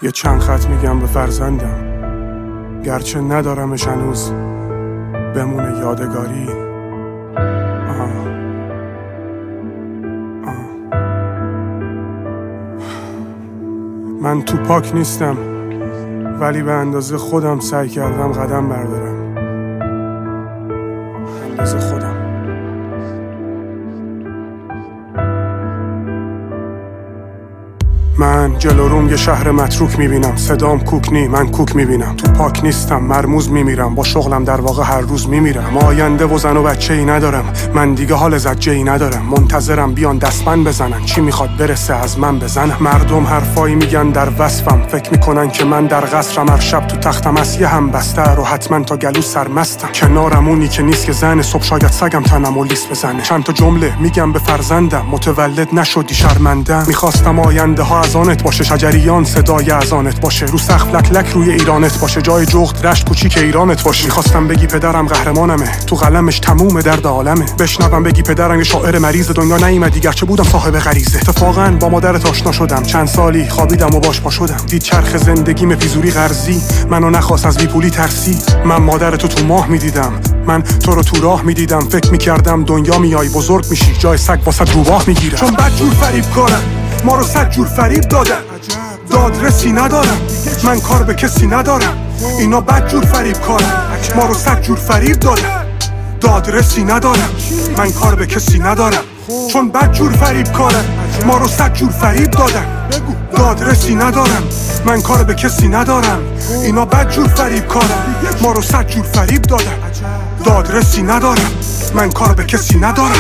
یه چند خط میگم به فرزندم، گرچه ندارمش هنوز، بمونه یادگاری. من تو پاک نیستم، ولی به اندازه خودم سعی کردم قدم بردارم. اندازه خودم. من جلو روم یه شهر متروک میبینم، صدام کوک نی، من کوک میبینم. تو پاک نیستم، مرموز میمیرم، با شغلم در واقع هر روز میمیرم. آینده و زن و بچه ای ندارم، من دیگه حال زجه ای ندارم. منتظرم بیان دستبند بزنن، چی میخواد برسه از من بزنم. مردم حرفایی میگن در وصفم، فکر میکنن که من در قصرم، هر شب تو تختم از یه هم بسته رو حتما تا گلو سرمستم. کنارم اونی که نیست که زن، صبح شاید سگم تنم و لیس بزنه. چند تا جمله میگم به فرزندم، متولد نشدی شرمندم. میخواستم آینده ها از آنت باشه، شجریان صدای از آنت باشه، رو سقف لک لک روی ایرانت باشه، جای جغد رشت کوچیک ایرانت باشه. میخواستم بگی پدرم قهرمانمه، تو قلمش تموم درد عالمه. بشنوم بگی پدرم یه شاعر مریض، دنیا نیومدی گرچه بودم صاحب غریزه. اتفاقا با مادرت آشنا شدم، چند سالی خوابیدم و باش پا شدم. دید چرخ زندگیم پیزوری قرضی، منو نخواست از بیپولی ترسید. من مادرتو تو ماه میدیدم، من تو رو تو راه میدیدم. فکر میکردم دنیا میای بزرگ میشی، جای سگ واسه روباه میگیرم. چون بدجور فریب کنم، ما رو 100 جور فریب دادن، دادرسی ندارم، من کار به کسی ندارم. اینا بدجور فریب کارن، ما رو 100 جور فریب دادن، دادرسی ندارم، من کار به کسی ندارم. چون بدجور فریب کارن، ما رو 100 جور فریب دادن، دادرسی ندارم، من کار به کسی ندارم. اینا بدجور فریب کارن، ما رو 100 جور فریب دادن، دادرسی ندارم، من کار به کسی ندارم.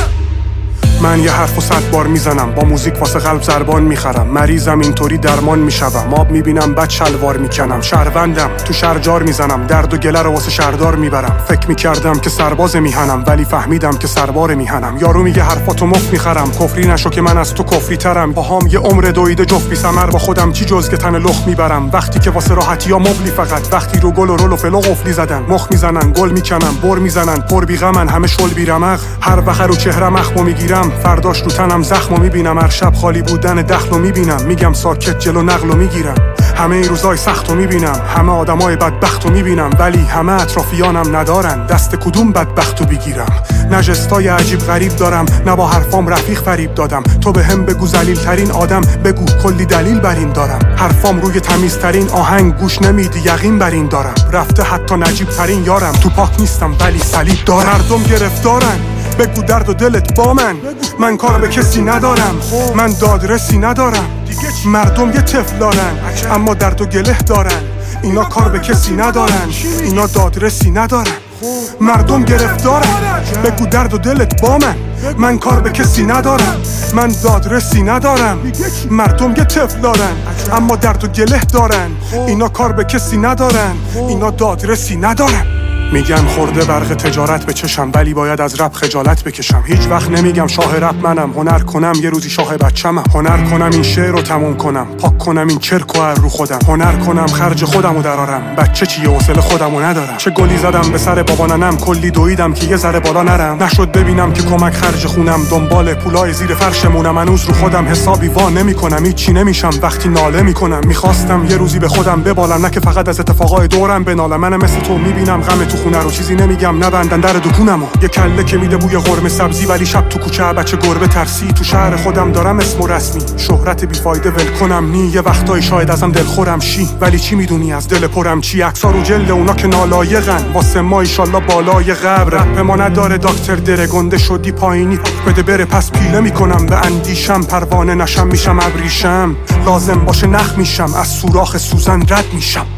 من یه حرفو 100 بار میزنم، با موزیک واسه قلب زربان میخرم. مریضم اینطوری درمان میشوم، آب میبینم بعد شلوار میکنم. شهروندم تو شرجار میزنم، درد و گله رو واسه شهردار میبرم. فکر میکردم که سرباز میهنم، ولی فهمیدم که سربار میهنم. یارو میگه حرفاتو مفت میخرم، کفری نشو که من از تو کفری ترم. باهام یه عمر دویده جفت بی ثمر، با خودم چی جز که تن لخت میبرم. وقتی که واسه راحتیا مبلی فقط، وقتی رو گل و رول و فلو قفلی زدن. مخ میزنن گل میکنن، بر میزنن پر بی غمن، همه شل بی رمق. هر وقت رو چهرم اخمو میگیرم، فرداش رو تنم زخمو میبینم. هر شب خالی بودن دخلو میبینم، میگم ساکت جلو نقلو میگیرم. همه این روزای سختو میبینم، همه آدمای بدبختو میبینم، ولی همه اطرافیانم ندارن دست کدوم بدبختو بگیرم. نجستای عجیب غریب دارم، نه با حرفام رفیق فریب دادم. تو به هم بگو ذلیل ترین آدم، بگو کلی دلیل بر این دارم. حرفام روی تمیزترین آهنگ، گوش نمیدی یقین بر این دارم. رفته حتی نجیب ترین یارم، تو پاک نیستم ولی صلیب دارم. مردم گرفتارن، بگو درد و دلت با من کار به کسی ندارم، من دادرسی ندارم. مردم یه طفل دارن، اما درد و گله دارن. اینا کار به کسی ندارن، اینا دادرسی ندارن. مردم گرفتارن، بگو درد و دلت با من کار به کسی ندارم، من دادرسی ندارم. مردم یه طفل دارن، اما درد و گله دارن. اینا کار به کسی ندارن، اینا دادرسی ندارن. میگن خورده برق تجارت به چشم، ولی باید از رپ خجالت بکشم. هیچ وقت نمیگم شاه رپ منم، هنر کنم یه روزی شاه بچمم. هنر کنم این شعر رو تموم کنم، پاک کنم این چرک و رو خودم. هنر کنم خرج خودم رو درارم، بچه چیه حوصله خودم رو ندارم. چه گلی زدم به سر بابا ننم، کلی دویدم که یه ذره بالا نرم. نشد ببینم که کمک خرج خونم، دنبال پولای زیر فرشمونم. هنوز رو خودم حسابی وا نمیکنم، هیچی نمیشم وقتی ناله میکنم. میخواستم یه روزی به خودم ببالم، نه که فقط از اتفاقای دورم بنالم. منم مثل تو میبینم غم تو خونه رو، چیزی نمیگم نبندن در دکونمو. یه کله که میده بوی قرمه سبزی، ولی شب تو کوچه بچه گربه ترسی. تو شهر خودم دارم اسم و رسمی، شهرت بیفایده ول کنم نی. یه وقتایی شاید ازم دلخورم شی، ولی چی میدونی از دل پرم چی؟ عکس‌ها رو جلد اونا که نالایقن، واسه ما ایشالله بالای قبر. رپ ما نداره دکتر دره، گنده شدی پایینی بده بره، پس پیله میکنم به اندیشم. پروانه نشم میشم ابریشم، لازم باشه نخ میشم، از سوراخ سوزن رد میشم.